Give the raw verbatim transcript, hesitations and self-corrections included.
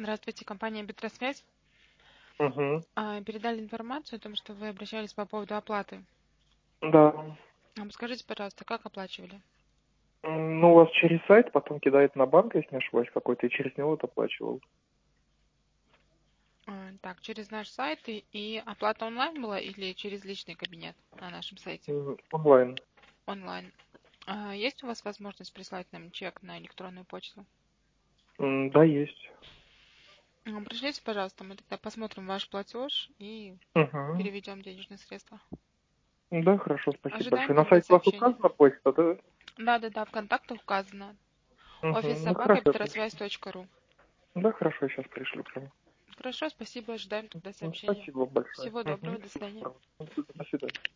Здравствуйте, компания Бетросвязь. Угу. А, Передали информацию о том, что вы обращались по поводу оплаты. Да. А, Скажите, пожалуйста, как оплачивали? М, Ну, у вас через сайт, потом кидает на банк, если не ошибаюсь, какой-то, и через него вот оплачивал. А, Так, через наш сайт и, и оплата онлайн была или через личный кабинет на нашем сайте? М, Онлайн. Онлайн. А, Есть у вас возможность прислать нам чек на электронную почту? М, Да, есть. А, Пришлите, пожалуйста, мы тогда посмотрим ваш платеж и Угу. переведем денежные средства. Да, хорошо, спасибо Ожидаем большое. На тогда сайте у вас сообщения. указана почта, да? Да-да-да, в контактах указано. Угу. Офис Ну, собака хорошо, я пришлю. бетросвязь точка ру. Да, хорошо, сейчас пришлю прямо. Хорошо, спасибо, ожидаем тогда М, сообщения. Спасибо вам большое. Всего доброго, Угу. до свидания. До свидания.